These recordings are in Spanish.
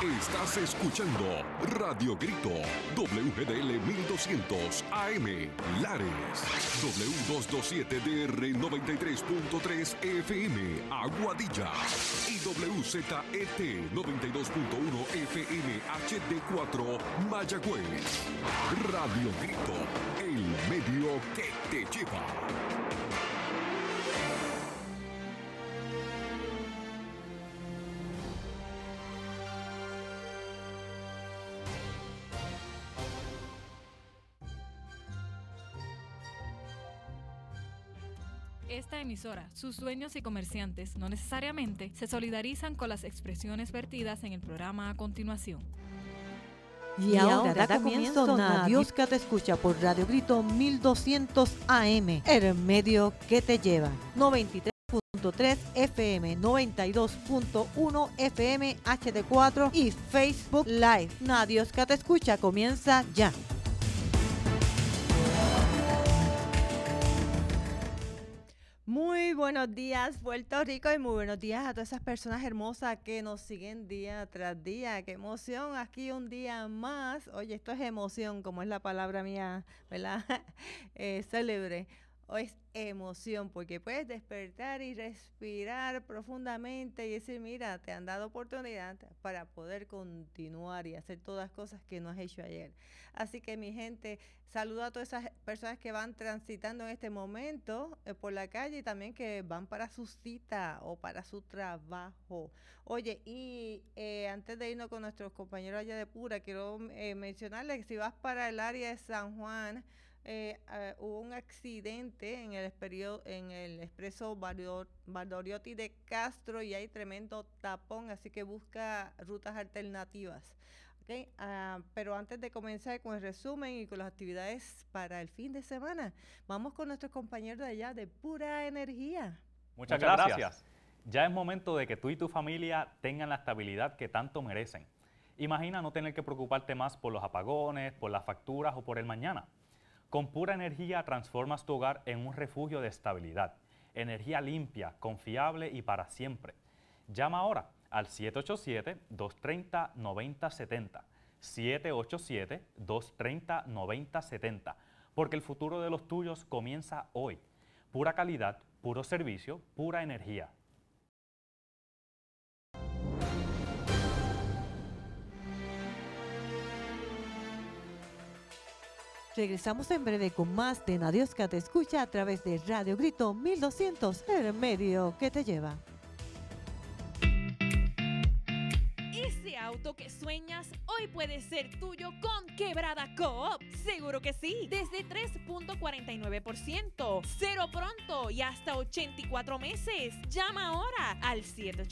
Estás escuchando Radio Grito, WGDL 1200 AM, Lares, W227DR 93.3 FM, Aguadilla, y WZET 92.1 FM HD4, Mayagüez. Radio Grito, el medio que te lleva. Esta emisora, sus dueños y comerciantes no necesariamente se solidarizan con las expresiones vertidas en el programa a continuación. Y ahora da comienzo Dios que te escucha por Radio Grito 1200 AM, el medio que te lleva. 93.3 FM, 92.1 FM HD4 y Facebook Live. Dios que te escucha comienza ya. Muy buenos días, Puerto Rico, y muy buenos días a todas esas personas hermosas que nos siguen día tras día. ¡Qué emoción! Aquí un día más. Oye, esto es emoción, como es la palabra mía, ¿verdad? Célebre. O es emoción, porque puedes despertar y respirar profundamente y decir, mira, te han dado oportunidad para poder continuar y hacer todas las cosas que no has hecho ayer. Así que, mi gente, saludo a todas esas personas que van transitando en este momento por la calle y también que van para su cita o para su trabajo. Oye, y antes de irnos con nuestros compañeros allá de Pura, quiero mencionarles que si vas para el área de San Juan, hubo un accidente en el expreso Valdoriotti de Castro y hay tremendo tapón, así que busca rutas alternativas. Okay. Pero antes de comenzar con el resumen y con las actividades para el fin de semana, vamos con nuestros compañeros de allá de Pura Energía. Muchas gracias. Ya es momento de que tú y tu familia tengan la estabilidad que tanto merecen. Imagina no tener que preocuparte más por los apagones, por las facturas o por el mañana. Con Pura Energía transformas tu hogar en un refugio de estabilidad. Energía limpia, confiable y para siempre. Llama ahora al 787-230-9070. 787-230-9070. Porque el futuro de los tuyos comienza hoy. Pura calidad, puro servicio, pura energía. Regresamos en breve con más de Dios que te escucha a través de Radio Grito 1200, el medio que te lleva. Ese auto que sueñas hoy puede ser tuyo con Quebrada Coop. Seguro que sí. Desde 3.49%. Cero pronto y hasta 84 meses. Llama ahora al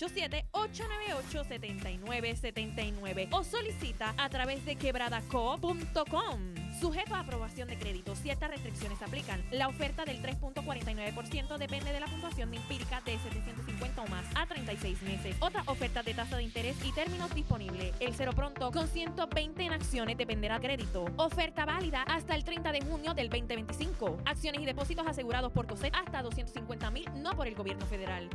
787-898-7979 o solicita a través de quebradacoop.com. Sujeto a aprobación de crédito, ciertas restricciones aplican. La oferta del 3.49% depende de la puntuación de empírica de 750 o más a 36 meses. Otra oferta de tasa de interés y términos disponible. El cero pronto con 120 en acciones dependerá crédito. Oferta válida hasta el 30 de junio del 2025. Acciones y depósitos asegurados por COSEC hasta $250,000, no por el gobierno federal.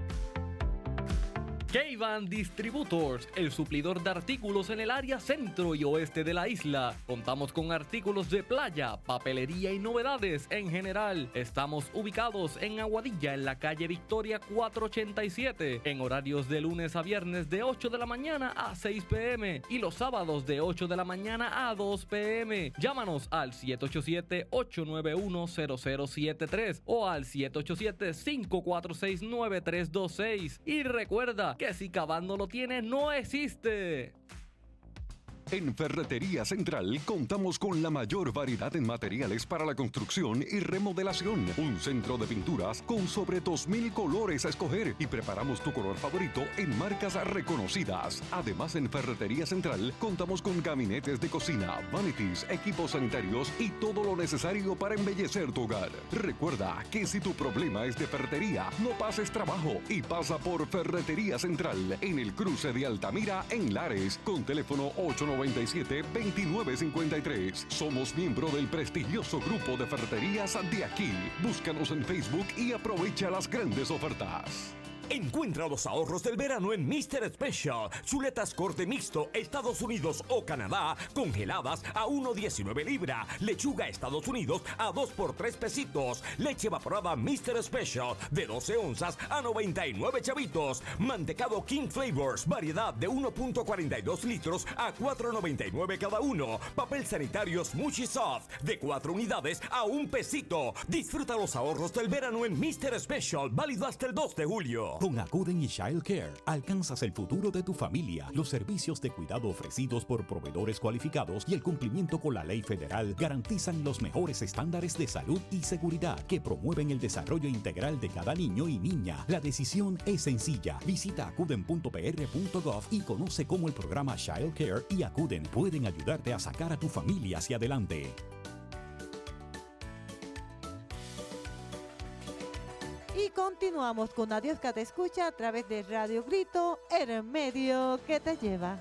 K-Van Distributors, el suplidor de artículos en el área centro y oeste de la isla. Contamos con artículos de playa, papelería y novedades en general. Estamos ubicados en Aguadilla, en la calle Victoria 487, en horarios de lunes a viernes de 8 de la mañana a 6 p.m. y los sábados de 8 de la mañana a 2 p.m. Llámanos al 787-891-0073 o al 787-546-9326 y recuerda que si K-Van no lo tiene, no existe. En Ferretería Central contamos con la mayor variedad en materiales para la construcción y remodelación. Un centro de pinturas con sobre 2,000 colores a escoger y preparamos tu color favorito en marcas reconocidas. Además, en Ferretería Central contamos con gabinetes de cocina, vanities, equipos sanitarios y todo lo necesario para embellecer tu hogar. Recuerda que si tu problema es de ferretería, no pases trabajo y pasa por Ferretería Central en el cruce de Altamira en Lares con teléfono 897-2953. Somos miembro del prestigioso grupo de ferreterías de aquí. Búscanos en Facebook y aprovecha las grandes ofertas. Encuentra los ahorros del verano en Mr. Special. Chuletas corte mixto, Estados Unidos o Canadá, congeladas a 1.19 libra. Lechuga Estados Unidos a 2 por 3 pesitos. Leche evaporada Mr. Special de 12 onzas a 99 chavitos. Mantecado King Flavors, variedad de 1.42 litros a 4.99 cada uno. Papel sanitario Smushy Soft de 4 unidades a 1 pesito. Disfruta los ahorros del verano en Mr. Special, válido hasta el 2 de julio. Con Acuden y Child Care, alcanzas el futuro de tu familia. Los servicios de cuidado ofrecidos por proveedores cualificados y el cumplimiento con la ley federal garantizan los mejores estándares de salud y seguridad que promueven el desarrollo integral de cada niño y niña. La decisión es sencilla. Visita acuden.pr.gov y conoce cómo el programa Child Care y Acuden pueden ayudarte a sacar a tu familia hacia adelante. Y continuamos con Adiós que te escucha a través de Radio Grito, el medio que te lleva.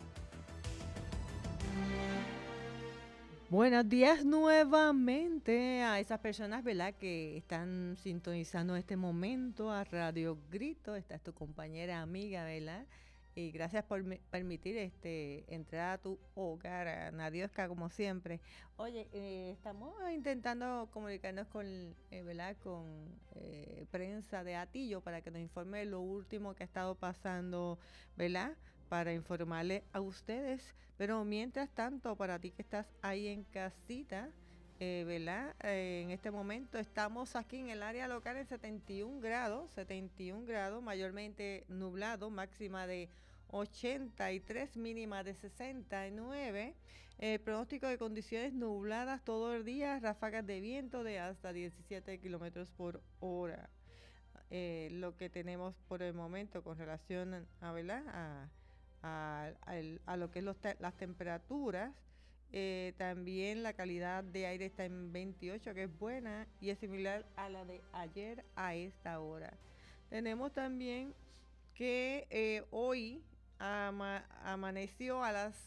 Buenos días nuevamente a esas personas, ¿verdad?, que están sintonizando en este momento a Radio Grito. Esta es tu compañera amiga, ¿verdad? Y gracias por permitir entrar a tu hogar, a Nadiosca, como siempre. Oye, estamos intentando comunicarnos con, ¿verdad?, con prensa de Atillo para que nos informe lo último que ha estado pasando, ¿verdad?, para informarle a ustedes. Pero mientras tanto, para ti que estás ahí en casita, ¿verdad? En este momento estamos aquí en el área local en 71 grados, mayormente nublado, máxima de 83, mínima de 69. Pronóstico de condiciones nubladas todo el día, ráfagas de viento de hasta 17 kilómetros por hora. Lo que tenemos por el momento con relación a, ¿verdad?, a lo que es las temperaturas. También la calidad de aire está en 28, que es buena, y es similar a la de ayer a esta hora. Tenemos también que hoy amaneció a las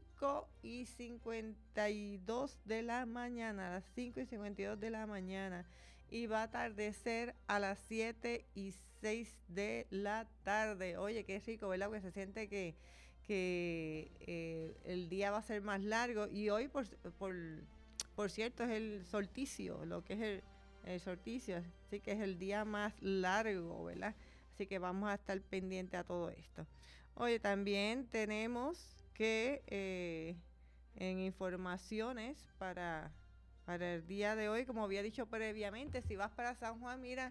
5:52 de la mañana, y va a atardecer a las 7:06 de la tarde. Oye, qué rico, ¿verdad? Porque se siente que el día va a ser más largo, y hoy por cierto es el solsticio, lo que es el solsticio, así que es el día más largo, ¿verdad? Así que vamos a estar pendientes a todo esto. Oye, también tenemos que en informaciones para el día de hoy, como había dicho previamente, si vas para San Juan, mira,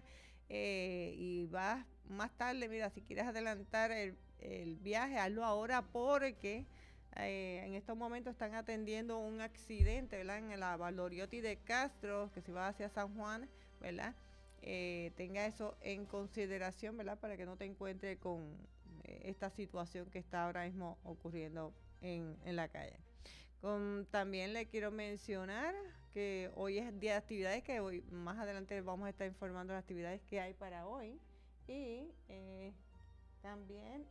y vas más tarde, mira, si quieres adelantar el viaje, hazlo ahora, porque en estos momentos están atendiendo un accidente, ¿verdad?, en la Valdoriotti de Castro, que si vas hacia San Juan, ¿verdad?, tenga eso en consideración, ¿verdad?, para que no te encuentres con esta situación que está ahora mismo ocurriendo en la calle. También le quiero mencionar que hoy es día de actividades, que hoy más adelante vamos a estar informando las actividades que hay para hoy, y también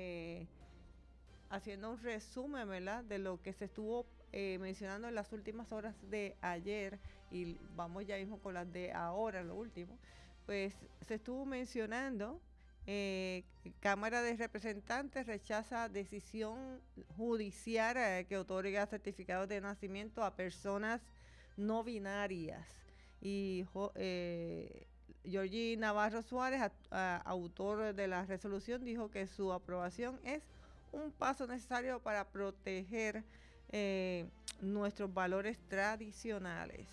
haciendo un resumen, ¿verdad?, de lo que se estuvo mencionando en las últimas horas de ayer, y vamos ya mismo con las de ahora, lo último. Pues se estuvo mencionando, Cámara de Representantes rechaza decisión judicial que otorga certificados de nacimiento a personas no binarias. Y Georgie Navarro Suárez, autor de la resolución, dijo que su aprobación es un paso necesario para proteger nuestros valores tradicionales.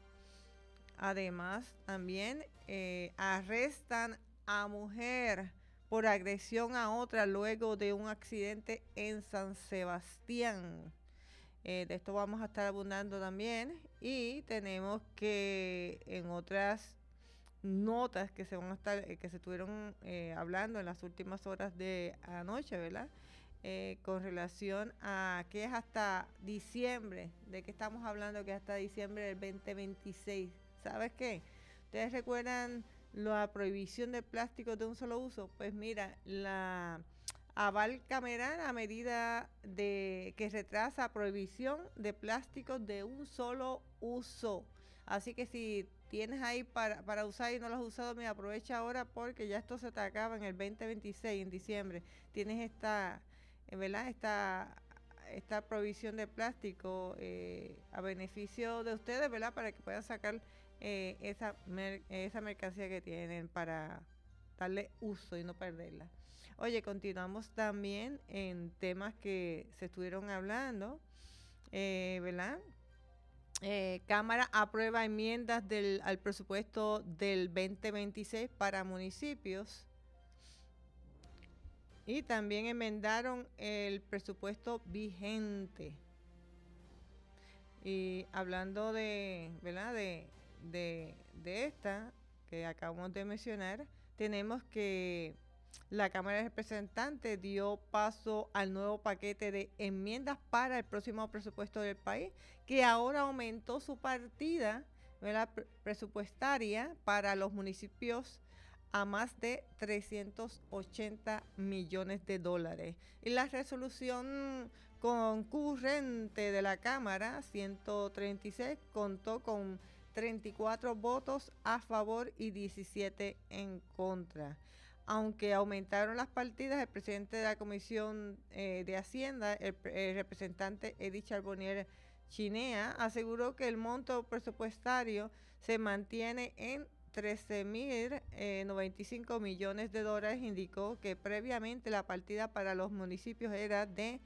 Además, también arrestan a mujer por agresión a otra luego de un accidente en San Sebastián. De esto vamos a estar abundando también, y tenemos que en otras notas que se van a estar que se estuvieron hablando en las últimas horas de anoche, ¿verdad?, con relación a que es hasta diciembre, de que estamos hablando, que hasta diciembre del 2026. ¿Sabes qué? ¿Ustedes recuerdan la prohibición de plásticos de un solo uso? Pues mira, la aval cameral a medida de que retrasa prohibición de plásticos de un solo uso. Así que si tienes ahí para usar y no lo has usado, mira, aprovecha ahora porque ya esto se te acaba en el 2026, en diciembre. Tienes esta, ¿verdad? Esta provisión de plástico a beneficio de ustedes, ¿verdad? Para que puedan sacar esa mercancía que tienen para darle uso y no perderla. Oye, continuamos también en temas que se estuvieron hablando, ¿verdad? Cámara aprueba enmiendas al presupuesto del 2026 para municipios. Y también enmendaron el presupuesto vigente. Y hablando de, ¿verdad? De esta que acabamos de mencionar, tenemos que la Cámara de Representantes dio paso al nuevo paquete de enmiendas para el próximo presupuesto del país, que ahora aumentó su partida, ¿verdad? Presupuestaria para los municipios a más de 380 millones de dólares. Y la resolución concurrente de la Cámara 136 contó con 34 votos a favor y 17 en contra. Aunque aumentaron las partidas, el presidente de la Comisión de Hacienda, el representante Edith Charbonnier Chinea, aseguró que el monto presupuestario se mantiene en 13.095 millones de dólares. Indicó que previamente la partida para los municipios era de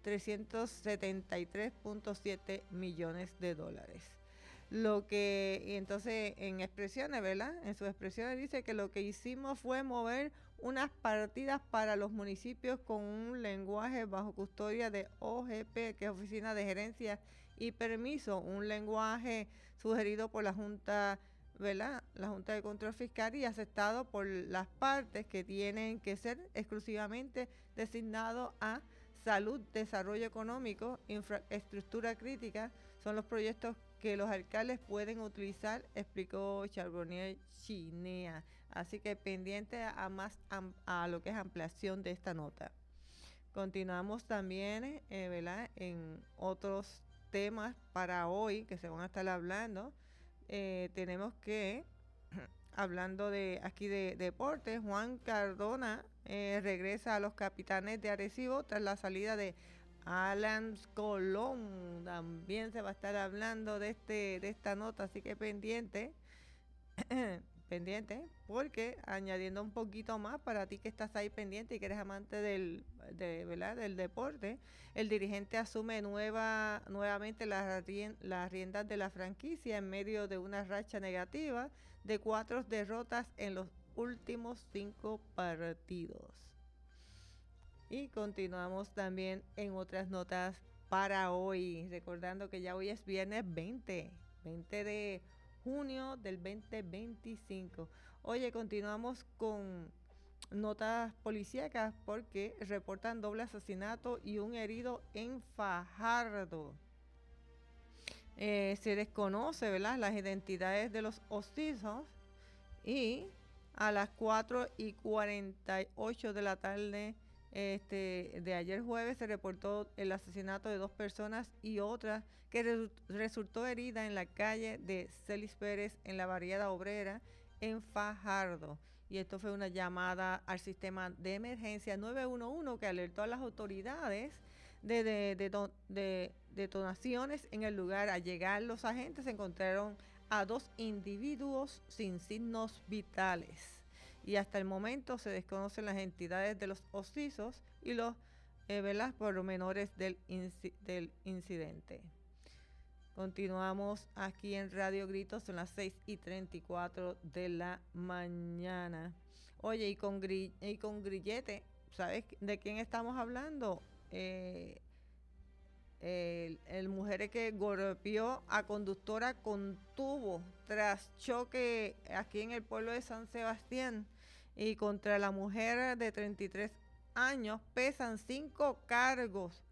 373.7 millones de dólares. Lo que, y entonces en expresiones, ¿verdad? En sus expresiones dice que lo que hicimos fue mover unas partidas para los municipios con un lenguaje bajo custodia de OGP, que es Oficina de Gerencia y Permiso, un lenguaje sugerido por la Junta, ¿verdad? La Junta de Control Fiscal y aceptado por las partes, que tienen que ser exclusivamente designados a salud, desarrollo económico, infraestructura crítica, son los proyectos que los alcaldes pueden utilizar, explicó Charbonnier Chinea. Así que pendiente a lo que es ampliación de esta nota. Continuamos también, ¿verdad? En otros temas para hoy que se van a estar hablando. Tenemos que, hablando de aquí de deportes, Juan Cardona regresa a los Capitanes de Arecibo tras la salida de Alan Colón. También se va a estar hablando de esta nota, así que pendiente, porque añadiendo un poquito más para ti que estás ahí pendiente y que eres amante ¿verdad? Del deporte, el dirigente asume nuevamente las riendas de la franquicia en medio de una racha negativa de 4 derrotas en los últimos 5 partidos. Y continuamos también en otras notas para hoy, recordando que ya hoy es viernes 20 de junio del 2025. Oye, continuamos con notas policíacas porque reportan doble asesinato y un herido en Fajardo. Se desconoce, ¿verdad?, las identidades de los occisos, y a las 4:48 de la tarde de ayer jueves se reportó el asesinato de 2 personas y otra que resultó herida en la calle de Celis Pérez en la barriada obrera en Fajardo. Y esto fue una llamada al sistema de emergencia 911 que alertó a las autoridades de detonaciones en el lugar. Al llegar los agentes se encontraron a 2 individuos sin signos vitales. Y hasta el momento se desconocen las entidades de los occisos y los pormenores del incidente. Continuamos aquí en Radio Gritos, son las 6:34 de la mañana. Oye, y con grillete, ¿sabes de quién estamos hablando? El mujer que golpeó a conductora con tubo tras choque aquí en el pueblo de San Sebastián, y contra la mujer de 33 años pesan 5 cargos.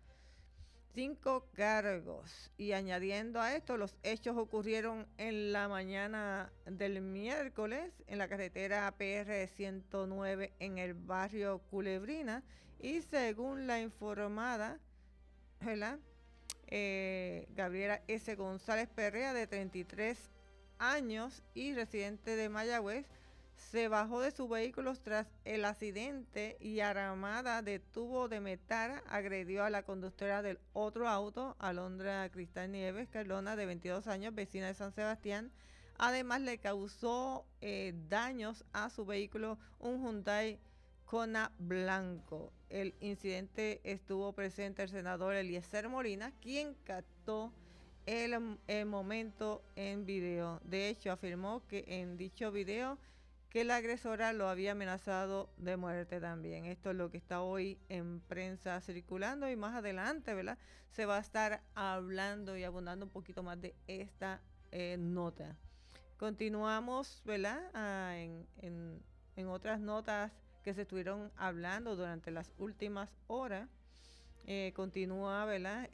Y añadiendo a esto, los hechos ocurrieron en la mañana del miércoles en la carretera PR 109 en el barrio Culebrina, y según la informada, ¿verdad?, Gabriela S. González Perrea, de 33 años y residente de Mayagüez, se bajó de su vehículo tras el accidente y armada de tubo de metal agredió a la conductora del otro auto, Alondra Cristal Nieves Carlona, de 22 años, vecina de San Sebastián. Además, le causó daños a su vehículo, un Hyundai Kona blanco. El incidente estuvo presente el senador Eliezer Molina, quien captó el momento en video. De hecho, afirmó que en dicho video que la agresora lo había amenazado de muerte también. Esto es lo que está hoy en prensa circulando y más adelante, ¿verdad? Se va a estar hablando y abundando un poquito más de esta nota. Continuamos, ¿verdad? En otras notas que se estuvieron hablando durante las últimas horas. Continúa, ¿verdad?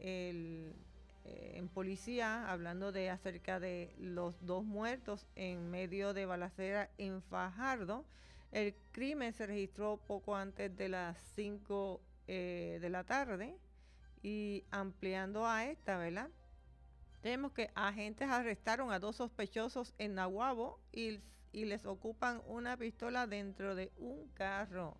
En policía, hablando de acerca de los 2 muertos en medio de balacera en Fajardo. El crimen se registró poco antes de las 5 de la tarde. Y ampliando a esta, ¿verdad? Tenemos que agentes arrestaron a 2 sospechosos en Naguabo y les ocupan una pistola dentro de un carro.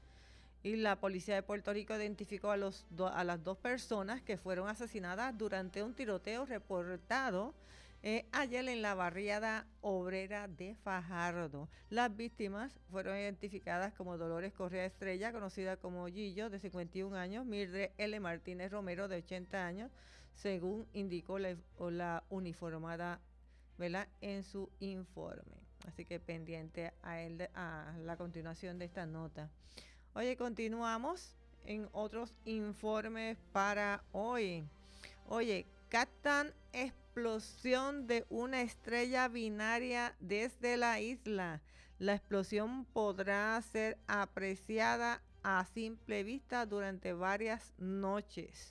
Y la policía de Puerto Rico identificó a las 2 personas que fueron asesinadas durante un tiroteo reportado ayer en la barriada obrera de Fajardo. Las víctimas fueron identificadas como Dolores Correa Estrella, conocida como Gillo, de 51 años, Mildred L. Martínez Romero, de 80 años, según indicó la uniformada, ¿verdad?, en su informe. Así que pendiente a la continuación de esta nota. Oye, continuamos en otros informes para hoy. Oye, captan explosión de una estrella binaria desde la isla. La explosión podrá ser apreciada a simple vista durante varias noches.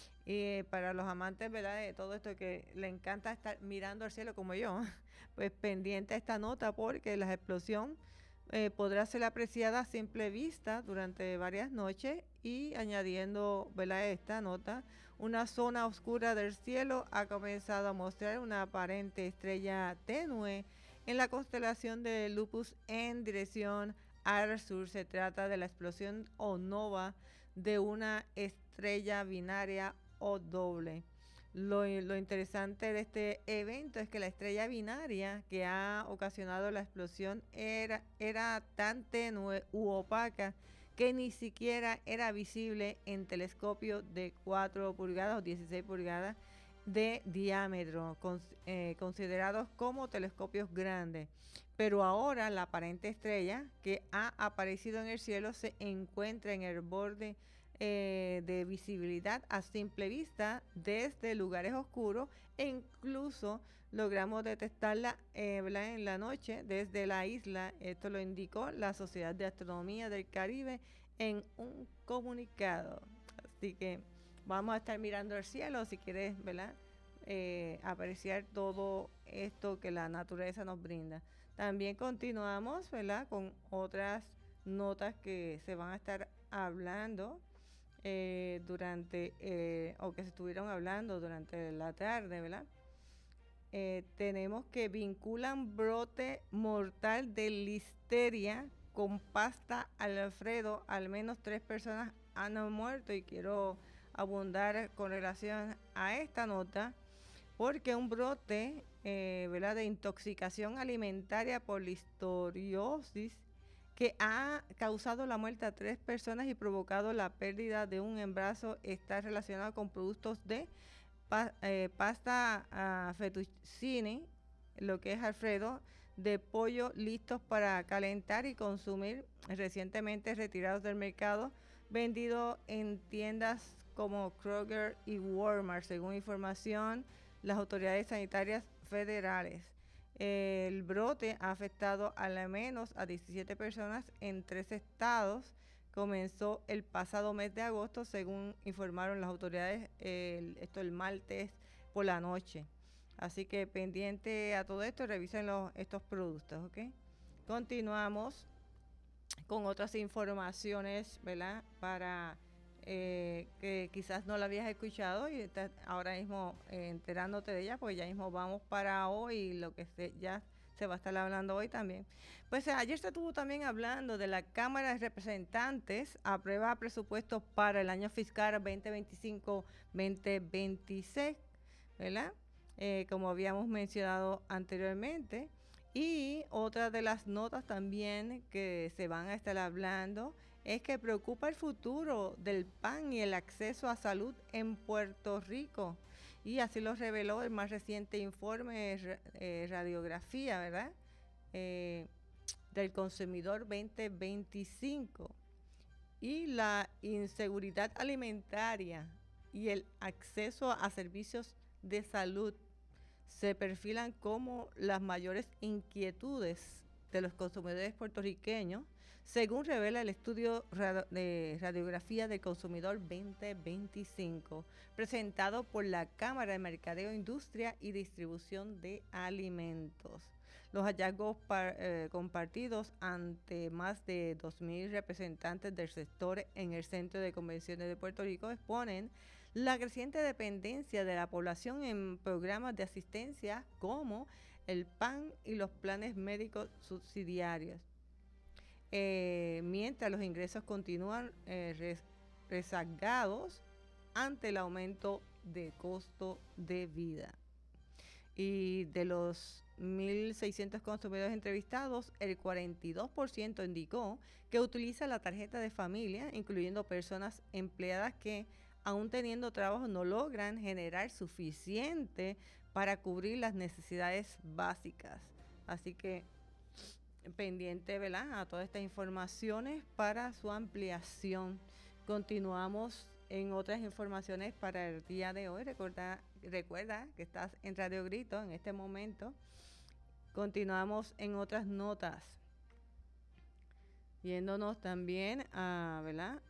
Y para los amantes, ¿verdad?, de todo esto que le encanta estar mirando al cielo como yo, pues pendiente a esta nota porque la explosión podrá ser apreciada a simple vista durante varias noches y añadiendo, ¿verdad?, esta nota, una zona oscura del cielo ha comenzado a mostrar una aparente estrella tenue en la constelación de Lupus en dirección al sur. Se trata de la explosión o nova de una estrella binaria o doble. Lo interesante de este evento es que la estrella binaria que ha ocasionado la explosión era tan tenue u opaca que ni siquiera era visible en telescopios de 4 pulgadas o 16 pulgadas de diámetro, considerados como telescopios grandes. Pero ahora la aparente estrella que ha aparecido en el cielo se encuentra en el borde de visibilidad a simple vista desde lugares oscuros e incluso logramos detectarla en la noche desde la isla. Esto lo indicó la Sociedad de Astronomía del Caribe en un comunicado. Así que vamos a estar mirando el cielo si quieres, ¿verdad?, apreciar todo esto que la naturaleza nos brinda. También continuamos, ¿verdad?, con otras notas que se van a estar hablando durante o que se estuvieron hablando durante la tarde, ¿verdad? Tenemos que vinculan brote mortal de listeria con pasta Alfredo. Al menos 3 personas han muerto y quiero abundar con relación a esta nota porque un brote ¿verdad?, de intoxicación alimentaria por listoriosis que ha causado la muerte a 3 personas y provocado la pérdida de un embarazo está relacionado con productos de pasta fettuccine, lo que es Alfredo, de pollo listos para calentar y consumir, recientemente retirados del mercado, vendido en tiendas como Kroger y Walmart, según información las autoridades sanitarias federales. El brote ha afectado al menos a 17 personas en 3 estados. Comenzó el pasado mes de agosto, según informaron las autoridades, el martes por la noche. Así que pendiente a todo esto, revisen estos productos, ¿ok? Continuamos con otras informaciones, ¿verdad?, para que quizás no la habías escuchado y estás ahora mismo enterándote de ella, pues ya mismo vamos para hoy, lo que ya se va a estar hablando hoy también. Pues ayer se estuvo también hablando de la Cámara de Representantes, aprueba presupuestos para el año fiscal 2025-2026, ¿verdad? Como habíamos mencionado anteriormente. Y otra de las notas también que se van a estar hablando es que preocupa el futuro del PAN y el acceso a salud en Puerto Rico. Y así lo reveló el más reciente informe radiografía, ¿verdad? Del consumidor 2025. Y la inseguridad alimentaria y el acceso a servicios de salud se perfilan como las mayores inquietudes de los consumidores puertorriqueños, según revela el estudio de radiografía del consumidor 2025, presentado por la Cámara de Mercadeo, Industria y Distribución de Alimentos. Los hallazgos compartidos ante más de 2,000 representantes del sector en el Centro de Convenciones de Puerto Rico exponen la creciente dependencia de la población en programas de asistencia como el PAN y los planes médicos subsidiarios, mientras los ingresos continúan rezagados ante el aumento de costo de vida. Y de los 1,600 consumidores entrevistados, el 42% indicó que utiliza la tarjeta de familia, incluyendo personas empleadas que, aún teniendo trabajo, no logran generar suficiente para cubrir las necesidades básicas. Así que pendiente, ¿verdad?, a todas estas informaciones para su ampliación. Continuamos en otras informaciones para el día de hoy. Recuerda que estás en Radio Grito en este momento. Continuamos en otras notas, yéndonos también a, ¿verdad?,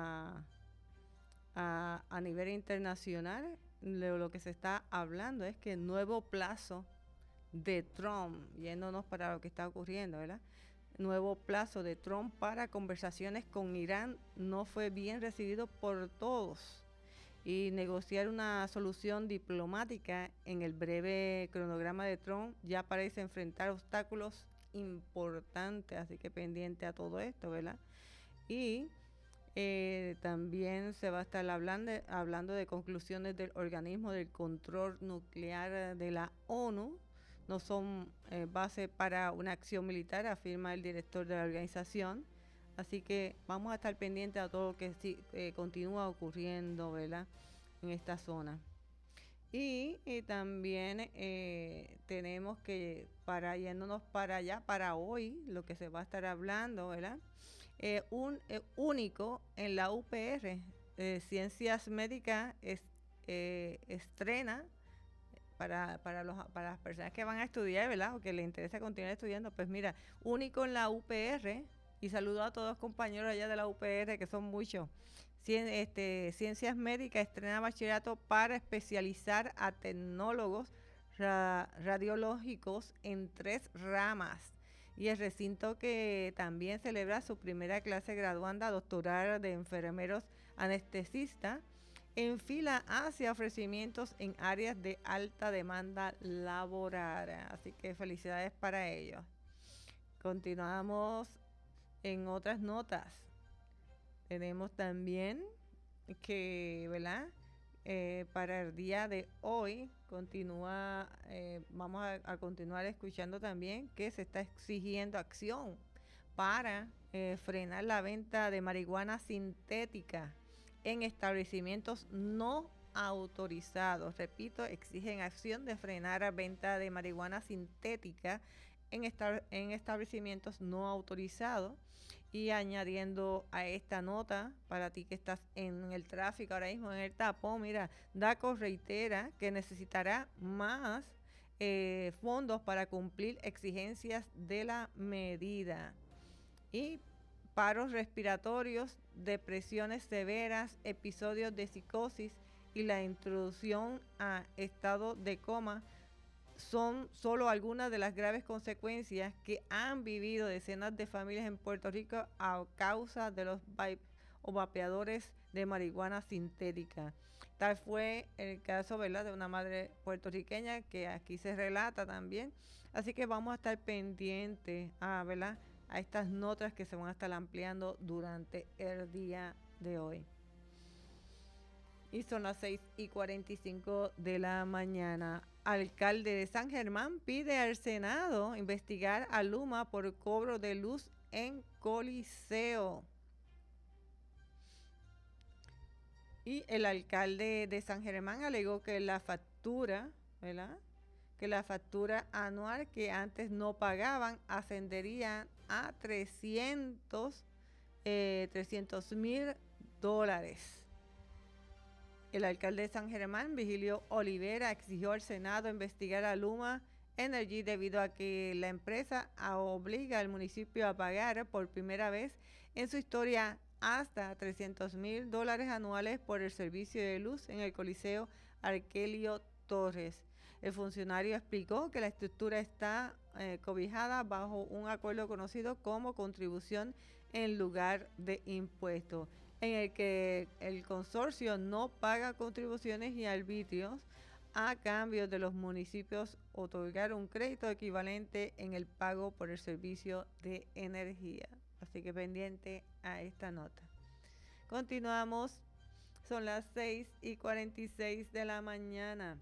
a nivel internacional. Lo que se está hablando es que el nuevo plazo de Trump, yéndonos para lo que está ocurriendo, ¿verdad?, nuevo plazo de Trump para conversaciones con Irán no fue bien recibido por todos, y negociar una solución diplomática en el breve cronograma de Trump ya parece enfrentar obstáculos importantes, así que pendiente a todo esto, ¿verdad? Y también se va a estar hablando de conclusiones del organismo del control nuclear de la ONU. No son base para una acción militar, afirma el director de la organización. Así que vamos a estar pendientes a todo lo que continúa ocurriendo, ¿verdad?, en esta zona. Y también tenemos que, yéndonos para allá, para hoy, lo que se va a estar hablando, ¿verdad?, único en la UPR, Ciencias Médicas estrena para las personas que van a estudiar, ¿verdad?, o que les interesa continuar estudiando. Pues mira, único en la UPR, y saludo a todos los compañeros allá de la UPR, que son muchos. Ciencias Médicas estrena bachillerato para especializar a tecnólogos radiológicos en 3 ramas. Y el recinto que también celebra su primera clase graduanda doctoral de enfermeros anestesistas en fila hacia ofrecimientos en áreas de alta demanda laboral. Así que felicidades para ellos. Continuamos en otras notas. Tenemos también que, ¿verdad?, para el día de hoy vamos a continuar escuchando también que se está exigiendo acción para frenar la venta de marihuana sintética en establecimientos no autorizados. Repito, exigen acción de frenar la venta de marihuana sintética en establecimientos no autorizados. Y añadiendo a esta nota, para ti que estás en el tráfico ahora mismo, en el tapón, mira, DACO reitera que necesitará más fondos para cumplir exigencias de la medida. Y paros respiratorios, depresiones severas, episodios de psicosis y la introducción a estado de coma son solo algunas de las graves consecuencias que han vivido decenas de familias en Puerto Rico a causa de los vapeadores de marihuana sintética. Tal fue el caso, ¿verdad?, de una madre puertorriqueña que aquí se relata también. Así que vamos a estar pendientes ¿verdad?, a estas notas que se van a estar ampliando durante el día de hoy. Y son las 6:45 de la mañana. Alcalde de San Germán pide al Senado investigar a Luma por cobro de luz en Coliseo. Y el alcalde de San Germán alegó que la factura, ¿verdad?, que la factura anual que antes no pagaban ascendería a $300,000. El alcalde de San Germán, Vigilio Olivera, exigió al Senado investigar a Luma Energy debido a que la empresa obliga al municipio a pagar por primera vez en su historia hasta $300,000 anuales por el servicio de luz en el Coliseo Arkelio Torres. El funcionario explicó que la estructura está cobijada bajo un acuerdo conocido como contribución en lugar de impuestos, en el que el consorcio no paga contribuciones y arbitrios a cambio de los municipios otorgar un crédito equivalente en el pago por el servicio de energía. Así que pendiente a esta nota. Continuamos, son las 6:46 de la mañana.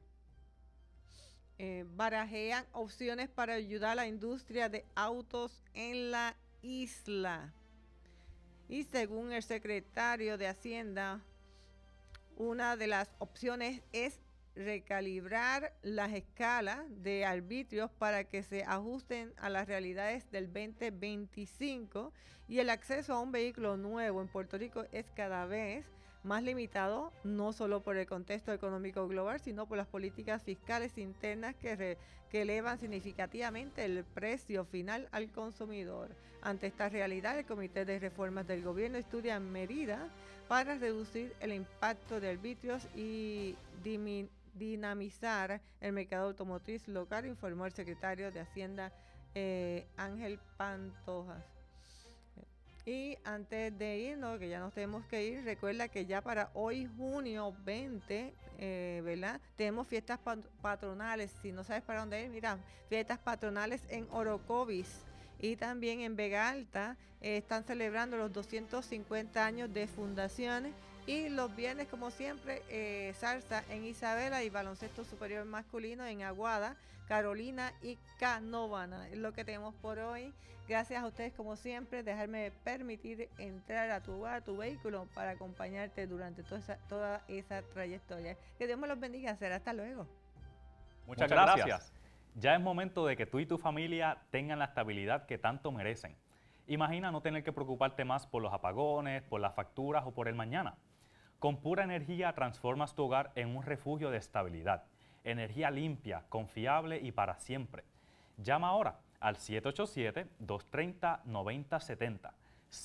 Barajean opciones para ayudar a la industria de autos en la isla. Y según el secretario de Hacienda, una de las opciones es recalibrar las escalas de arbitrios para que se ajusten a las realidades del 2025, y el acceso a un vehículo nuevo en Puerto Rico es cada vez más limitado, no solo por el contexto económico global, sino por las políticas fiscales internas que elevan significativamente el precio final al consumidor. Ante esta realidad, el Comité de Reformas del Gobierno estudia medidas para reducir el impacto de arbitrios y dinamizar el mercado automotriz local, informó el secretario de Hacienda Ángel Pantojas. Y antes de irnos, que ya nos tenemos que ir, recuerda que ya para hoy, junio 20, ¿verdad?, tenemos fiestas patronales. Si no sabes para dónde ir, mira, fiestas patronales en Orocovis y también en Vega Alta. Están celebrando los 250 años de fundación. Y los viernes, como siempre, salsa en Isabela y baloncesto superior masculino en Aguada, Carolina y Canóvana. Es lo que tenemos por hoy. Gracias a ustedes, como siempre, dejarme permitir entrar a tu hogar, a tu vehículo, para acompañarte durante toda esa trayectoria. Que Dios me los bendiga. Será hasta luego. Muchas gracias. Ya es momento de que tú y tu familia tengan la estabilidad que tanto merecen. Imagina no tener que preocuparte más por los apagones, por las facturas o por el mañana. Con Pura Energía transformas tu hogar en un refugio de estabilidad. Energía limpia, confiable y para siempre. Llama ahora al 787-230-9070.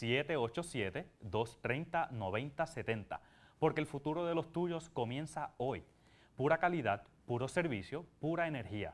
787-230-9070. Porque el futuro de los tuyos comienza hoy. Pura calidad, puro servicio, pura energía.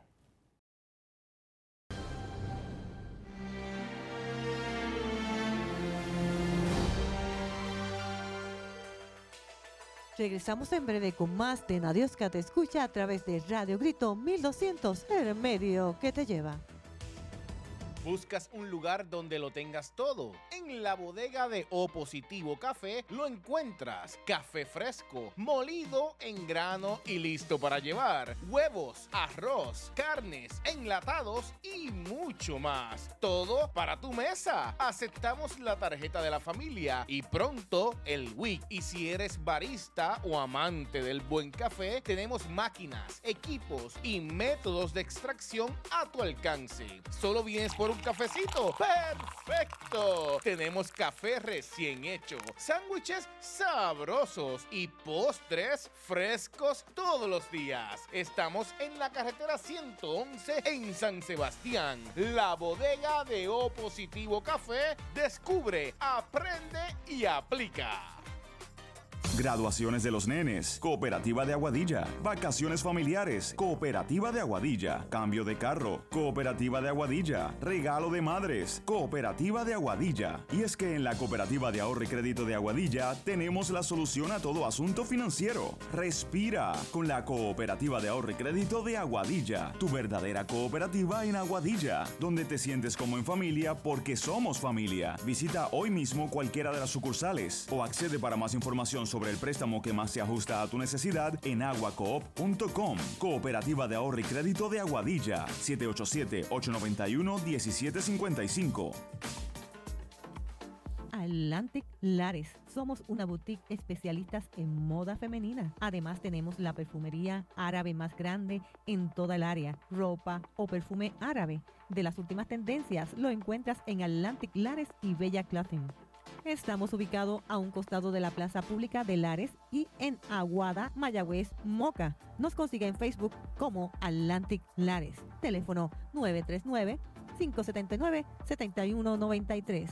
Regresamos en breve con más de Nadiosca Te Escucha a través de Radio Grito 1200, el medio que te lleva. ¿Buscas un lugar donde lo tengas todo? En la bodega de O Positivo Café lo encuentras. Café fresco, molido en grano y listo para llevar. Huevos, arroz, carnes, enlatados y mucho más. Todo para tu mesa. Aceptamos la tarjeta de la familia y pronto el WIC. Y si eres barista o amante del buen café, tenemos máquinas, equipos y métodos de extracción a tu alcance. Solo vienes por un cafecito. ¡Perfecto! Tenemos café recién hecho, sándwiches sabrosos y postres frescos todos los días. Estamos en la carretera 111 en San Sebastián. La bodega de O Positivo Café. Descubre, aprende y aplica. Graduaciones de los nenes, Cooperativa de Aguadilla. Vacaciones familiares, Cooperativa de Aguadilla. Cambio de carro, Cooperativa de Aguadilla. Regalo de madres, Cooperativa de Aguadilla. Y es que en la Cooperativa de Ahorro y Crédito de Aguadilla tenemos la solución a todo asunto financiero. Respira con la Cooperativa de Ahorro y Crédito de Aguadilla, tu verdadera cooperativa en Aguadilla, donde te sientes como en familia porque somos familia. Visita hoy mismo cualquiera de las sucursales o accede para más información sobre el préstamo que más se ajusta a tu necesidad en aguacoop.com. Cooperativa de Ahorro y Crédito de Aguadilla, 787-891-1755. Atlantic Lares. Somos una boutique especialistas en moda femenina. Además tenemos la perfumería árabe más grande en toda el área. Ropa o perfume árabe de las últimas tendencias lo encuentras en Atlantic Lares y Bella Clothing. Estamos ubicados a un costado de la Plaza Pública de Lares y en Aguada, Mayagüez, Moca. Nos consigue en Facebook como Atlantic Lares. Teléfono 939-579-7193.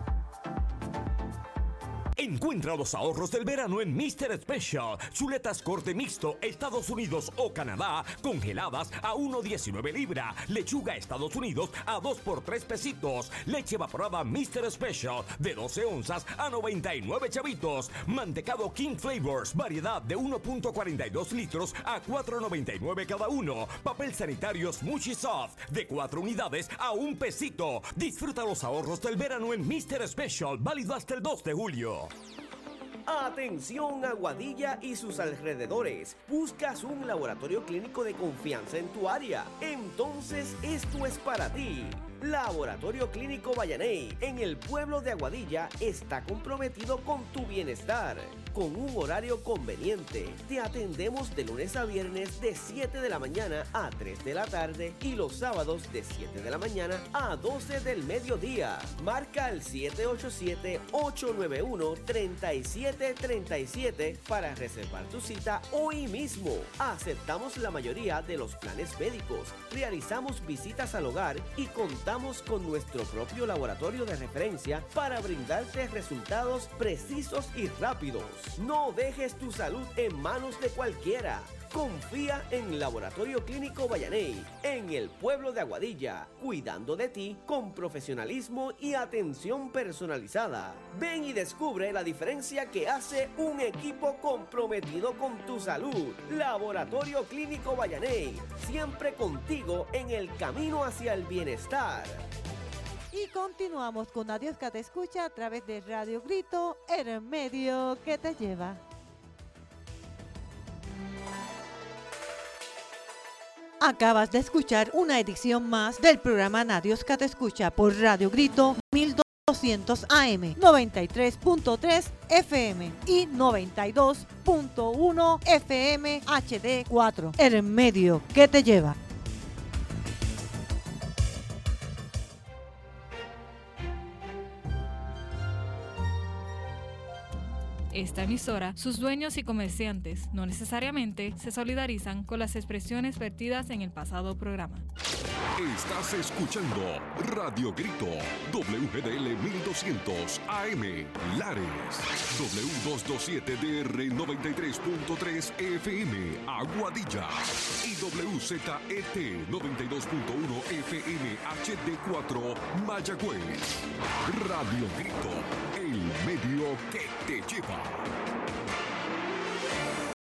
Encuentra los ahorros del verano en Mr. Special. Chuletas corte mixto Estados Unidos o Canadá congeladas a 1.19 libra. Lechuga Estados Unidos a 2 por 3 pesitos. Leche evaporada Mr. Special de 12 onzas a 99 chavitos. Mantecado King Flavors, variedad de 1.42 litros a 4.99 cada uno. Papel sanitario Smushy Soft de 4 unidades a 1 pesito. Disfruta los ahorros del verano en Mr. Special, válido hasta el 2 de julio. Atención Aguadilla y sus alrededores. ¿Buscas un laboratorio clínico de confianza en tu área? Entonces esto es para ti. Laboratorio Clínico Vallaney, en el pueblo de Aguadilla, está comprometido con tu bienestar. Con un horario conveniente, te atendemos de lunes a viernes de 7 de la mañana a 3 de la tarde y los sábados de 7 de la mañana a 12 del mediodía. Marca el 787-891-3737 para reservar tu cita hoy mismo. Aceptamos la mayoría de los planes médicos, realizamos visitas al hogar y contamos con nuestro propio laboratorio de referencia para brindarte resultados precisos y rápidos. No dejes tu salud en manos de cualquiera. Confía en Laboratorio Clínico Vallaney, en el pueblo de Aguadilla, cuidando de ti con profesionalismo y atención personalizada. Ven y descubre la diferencia que hace un equipo comprometido con tu salud. Laboratorio Clínico Vallaney, siempre contigo en el camino hacia el bienestar. Y continuamos con Adiós que te escucha a través de Radio Grito, el medio que te lleva. Acabas de escuchar una edición más del programa Nadios que te escucha por Radio Grito 1200 AM, 93.3 FM y 92.1 FM HD4. El medio que te lleva. Esta emisora, sus dueños y comerciantes no necesariamente se solidarizan con las expresiones vertidas en el pasado programa. Estás escuchando Radio Grito, WGDL 1200 AM, Lares, W227DR 93.3 FM, Aguadilla y WZET 92.1 FM HD4, Mayagüez. Radio Grito, el medio que te lleva.